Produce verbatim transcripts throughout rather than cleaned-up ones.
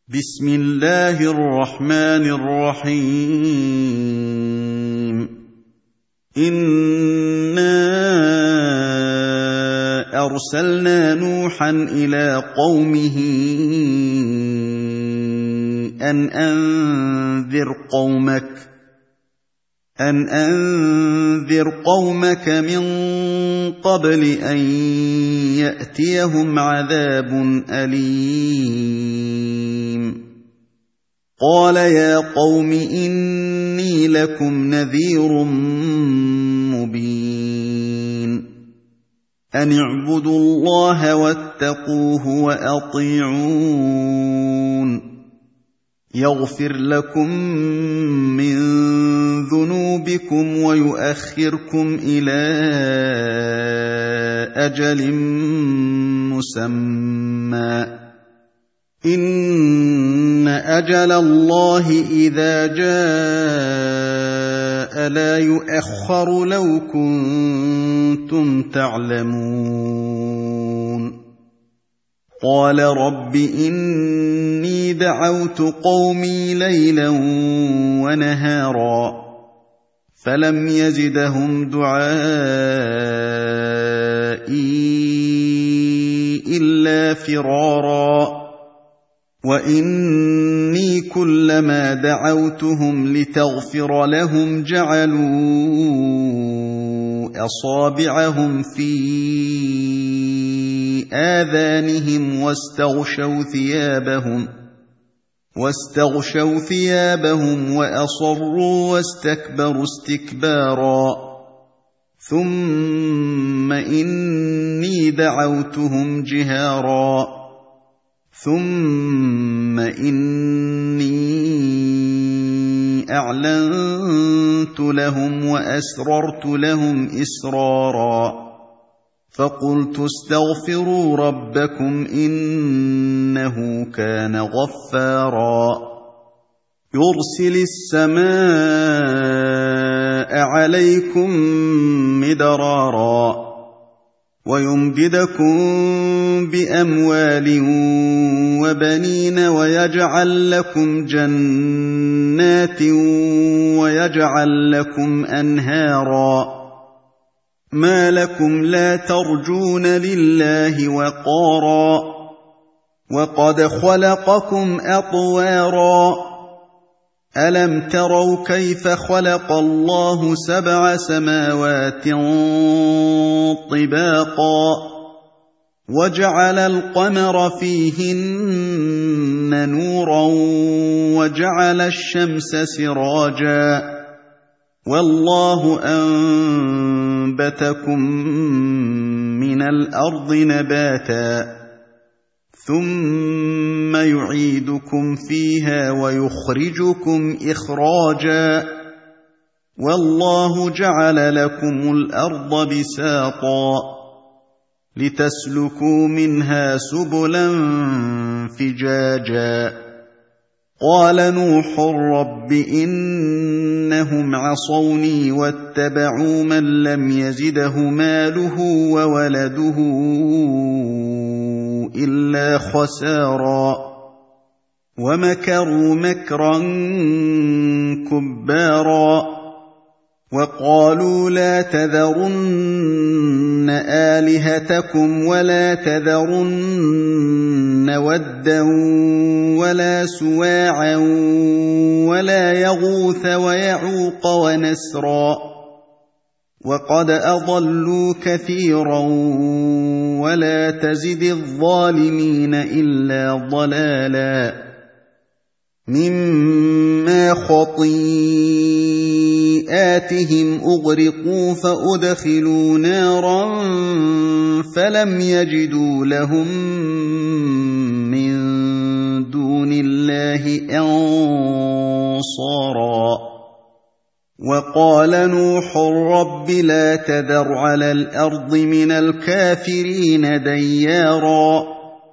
بسم الله الرحمن الرحيم إنا أرسلنا نوحا إلى قومه أن أنذر قومك أن أنذر قومك من قبل أن يأتيهم عذاب أليم قال يا قوم إني لكم نذير مبين أن اعبدوا الله واتقوه وأطيعون يغفر لكم من ذنوبكم ويؤخركم إلى أجل مسمى إن أجل الله إذا جاء لا يؤخر لو كنتم تعلمون قال رب إني دعوت قومي ليلا ونهارا فلم يزدهم دعائي إلا فرارا وإني كلما دعوتهم لتغفر لهم جعلوا أصابعهم في آذانهم واستغشوا ثيابهم واستغشوا ثيابهم وأصروا واستكبروا استكبارا ثم إني دعوتهم جهارا ثم إني أعلنت لهم وأسررت لهم إسرارا فقلت استغفروا ربكم إنه كان غفارا يرسل السماء عليكم مدرارا ويمددكم بأموال وبنين ويجعل لكم جنات ويجعل لكم أنهارا ما لكم لا ترجون لله وقارا وقد خلقكم أطوارا ألم تروا كيف خلق الله سبع سماوات طباقا وجعل القمر فيهن نورا وجعل الشمس سراجا والله أنبتكم من الأرض نباتا ثم يعيدكم فيها ويخرجكم إخراجا والله جعل لكم الأرض بساطا لتسلكوا منها سبلا فجاجا قال نوح رب إنهم عصوني واتبعوا من لم يزده ماله وولده إلا خسارا ومكروا مكرا كبارا وقالوا لا تذرن آلهتكم ولا تذرن ودا ولا سواعا ولا يغوث ويعوق ونسرا وقد أضلوا كثيرا ولا تزد الظالمين إلا ضلالا مما خطيئاتهم أغرقوا فأدخلوا نارا فلم يجدوا لهم من دون الله أنصارا وقال نوح رب لا تذر على الأرض من الكافرين ديارا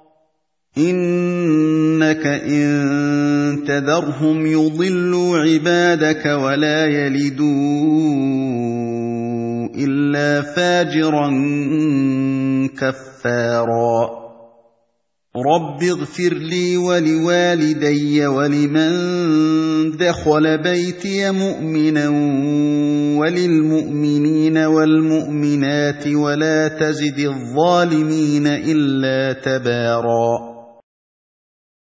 إنك إن تذرهم يضلوا عبادك ولا يلدوا إلا فاجرا كفارا رب اغفر لي ولوالدي ولمن دخل بيتي مؤمنا وللمؤمنين والمؤمنات ولا تزد الظالمين إلا تباراً